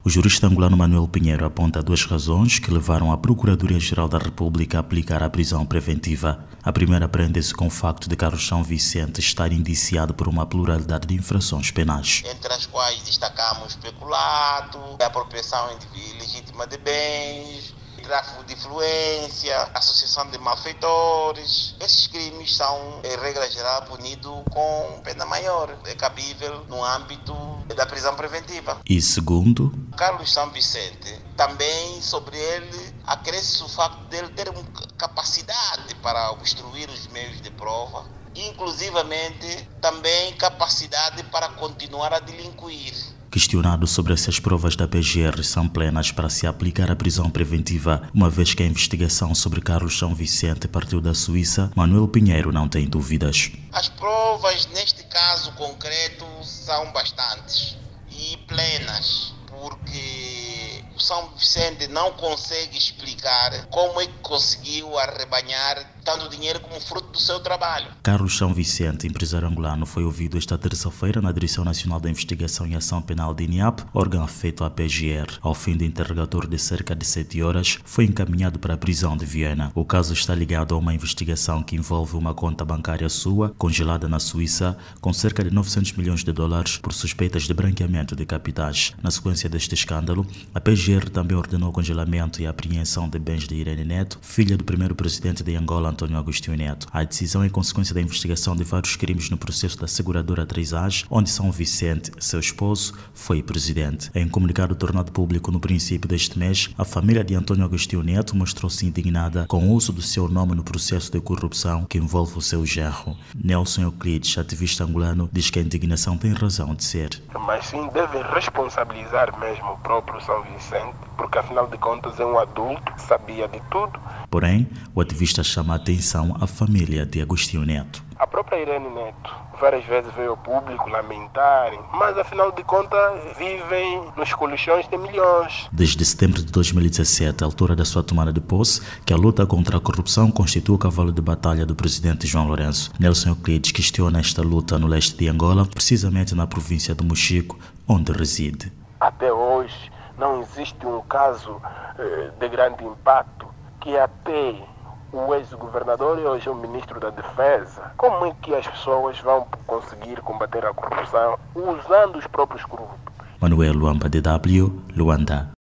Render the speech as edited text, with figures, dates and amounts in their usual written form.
O jurista angolano Manuel Pinheiro aponta duas razões que levaram a Procuradoria-Geral da República a aplicar a prisão preventiva. A primeira prende-se com o facto de Carlos São Vicente estar indiciado por uma pluralidade de infrações penais, entre as quais destacamos peculado, apropriação ilegítima de bens, tráfico de influência, associação de malfeitores. Esses crimes são, em regra geral, punidos com pena maior. É cabível no âmbito da prisão preventiva. E segundo, Carlos São Vicente, também sobre ele acresce o facto de ele ter capacidade para obstruir os meios de prova, inclusivamente também capacidade para continuar a delinquir. Questionado sobre se as provas da PGR são plenas para se aplicar a prisão preventiva, uma vez que a investigação sobre Carlos São Vicente partiu da Suíça, Manuel Pinheiro não tem dúvidas. As provas, neste caso concreto, são bastantes e plenas, porque o São Vicente não consegue explicar como é que conseguiu arrebanhar tanto dinheiro como fruto do seu trabalho. Carlos São Vicente, empresário angolano, foi ouvido esta terça-feira na Direção Nacional da Investigação e Ação Penal de INIAP, órgão afeto à PGR. Ao fim do interrogatório de cerca de 7 horas, foi encaminhado para a prisão de Viena. O caso está ligado a uma investigação que envolve uma conta bancária sua, congelada na Suíça, com cerca de 900 milhões de dólares por suspeitas de branqueamento de capitais. Na sequência deste escândalo, a PGR também ordenou o congelamento e a apreensão de bens de Irene Neto, filha do primeiro presidente de Angola, Antônio Agostinho Neto. A decisão é consequência da investigação de vários crimes no processo da seguradora 3As, onde São Vicente, seu esposo, foi presidente. Em comunicado tornado público no princípio deste mês, a família de Antônio Agostinho Neto mostrou-se indignada com o uso do seu nome no processo de corrupção que envolve o seu genro. Nelson Euclides, ativista angolano, diz que a indignação tem razão de ser. Mas sim, devem responsabilizar mesmo o próprio São Vicente, porque afinal de contas é um adulto, sabia de tudo. Porém, o ativista chama a atenção à família de Agostinho Neto. A própria Irene Neto várias vezes veio ao público lamentarem, mas afinal de contas vivem nos colichões de milhões. Desde setembro de 2017, a altura da sua tomada de posse, que a luta contra a corrupção constitui o cavalo de batalha do presidente João Lourenço. Nelson Euclides questiona esta luta no leste de Angola, precisamente na província do Mochico, onde reside. Até hoje não existe um caso de grande impacto que até o ex-governador e hoje o ministro da Defesa, como é que as pessoas vão conseguir combater a corrupção usando os próprios corruptos? Manuel Luamba, DW, Luanda.